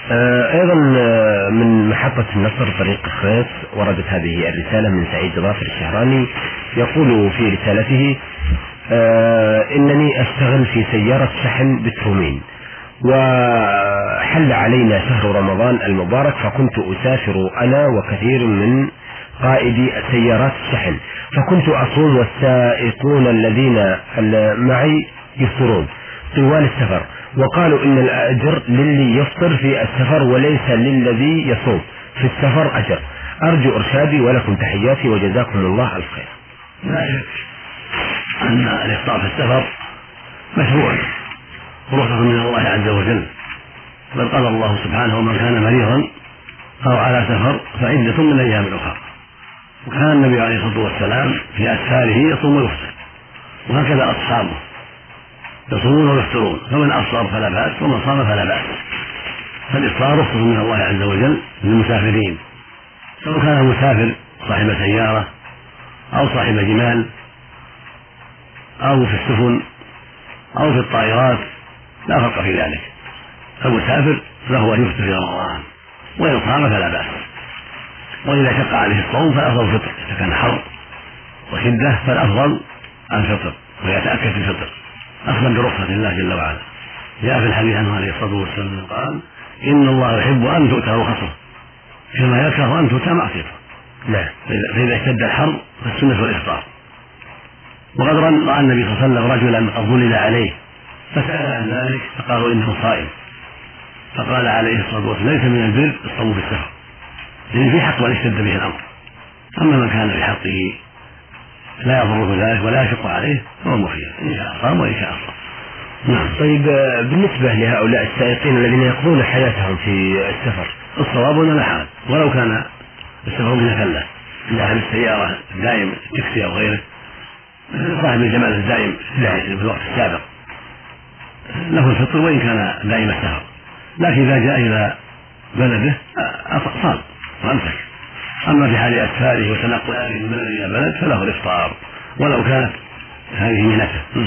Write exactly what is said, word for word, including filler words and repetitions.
أيضا من محطة النصر طريق الخيس وردت هذه الرسالة من سعيد ظافر الشهراني، يقول في رسالته: إنني أشتغل في سيارة شحن بترومين، وحل علينا شهر رمضان المبارك، فكنت أسافر أنا وكثير من قائدي سيارات الشحن، فكنت أصوم والسائقون الذين معي يفطرون طوال السفر، وقالوا إن الأجر للي يفطر في السفر وليس للذي يصوم في السفر أجر. أرجو إرشادي ولكم تحياتي وجزاكم الله الخير. لا شك أن الإفطار في السفر مشروع ورخصة من الله عز وجل، بل قال الله سبحانه: ومن كان مريضا أو على سفر فعدة من أيام أخرى. وكان النبي عليه الصلاة والسلام في أسفاره يصوم ويفطر، وهكذا أصحابه يصومون ويفطرون، فمن أفطر فلا بأس ومن صام فلا بأس. فالإفطار رخصة من الله عز وجل للمسافرين، سواء كان المسافر صاحب سيارة أو صاحب جمال أو في السفن أو في الطائرات، لا فرق في ذلك. فالمسافر له أن يفطر في رمضان، وإن صام فلا بأس. وإذا شق عليه الصوم فالأفضل الفطر، إذا كان حر وشدة فالأفضل الفطر ويتأكد في الفطر أخذا برخصة الله جل وعلا. جاء في الحديث عنه عليه الصلاة والسلام قال: إن الله يحب أن تؤتى رخصه كما يكره أن تؤتى معصيته. لا. فإذا اشتد الحر فالسنة والإفطار. وقد رأى النبي صلى الله عليه وسلم رجلا قد ظلل عليه فسأل عن ذلك فقالوا إنه صائم، فقال عليه الصلاة والسلام: ليس من البر الصوم في السفر، لأن في حق من اشتد به الأمر. أما من كان في حقه لا يضره ذلك ولا يشق عليه فهو مخير، إن شاء صام وإن شاء أفطر. نعم. طيب، بالنسبة لهؤلاء السائقين الذين يقضون حياتهم في السفر، الصواب أنه لا حرج ولو كان السفر بنفلة، صاحب السيارة الدائم التاكسي أو غيره، صاحب الجمال الدائم في الوقت السابق له الفطر وإن كان دائم السفر، لكن إذا جاء إلى بلده صام وأمسك. أما في حال أسفاره وتنقله من بلد إلى بلد فله الإفطار ولو كانت هذه منته.